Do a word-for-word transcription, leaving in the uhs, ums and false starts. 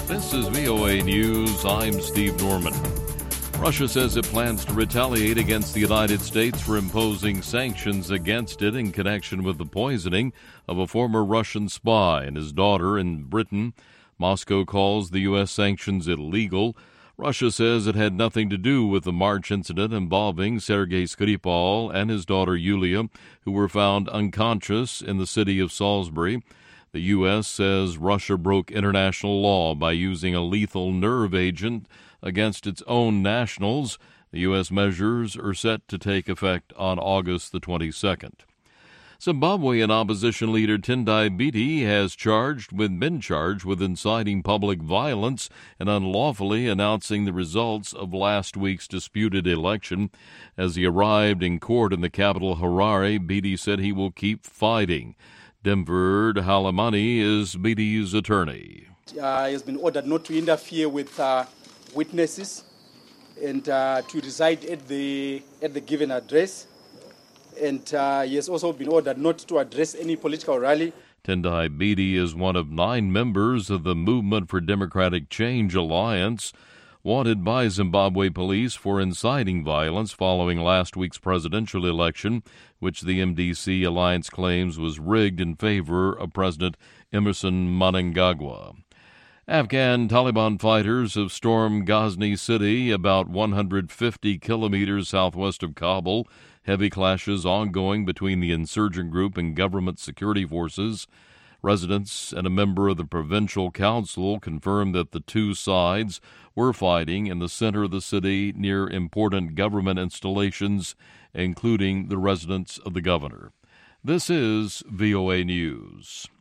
This is V O A News. I'm Steve Norman. Russia says it plans to retaliate against the United States for imposing sanctions against it in connection with the poisoning of a former Russian spy and his daughter in Britain. Moscow calls the U S sanctions illegal. Russia says it had nothing to do with the March incident involving Sergei Skripal and his daughter Yulia, who were found unconscious in the city of Salisbury. The U S says Russia broke international law by using a lethal nerve agent against its own nationals. The U S measures are set to take effect on August the twenty-second. Zimbabwean opposition leader Tendai Biti has charged with been charged with inciting public violence and unlawfully announcing the results of last week's disputed election. As he arrived in court in the capital Harare, Biti said he will keep fighting. Demford Halimani is Biti's attorney. Uh, he has been ordered not to interfere with uh, witnesses and uh, to reside at the at the given address. And uh, he has also been ordered not to address any political rally. Tendai Biti is one of nine members of the Movement for Democratic Change Alliance, wanted by Zimbabwe police for inciting violence following last week's presidential election, which the M D C alliance claims was rigged in favor of President Emmerson Mnangagwa. Afghan Taliban fighters have stormed Ghazni city, about one hundred fifty kilometers southwest of Kabul. Heavy clashes ongoing between the insurgent group and government security forces. Residents and a member of the provincial council confirmed that the two sides were fighting in the center of the city near important government installations, including the residence of the governor. This is V O A News.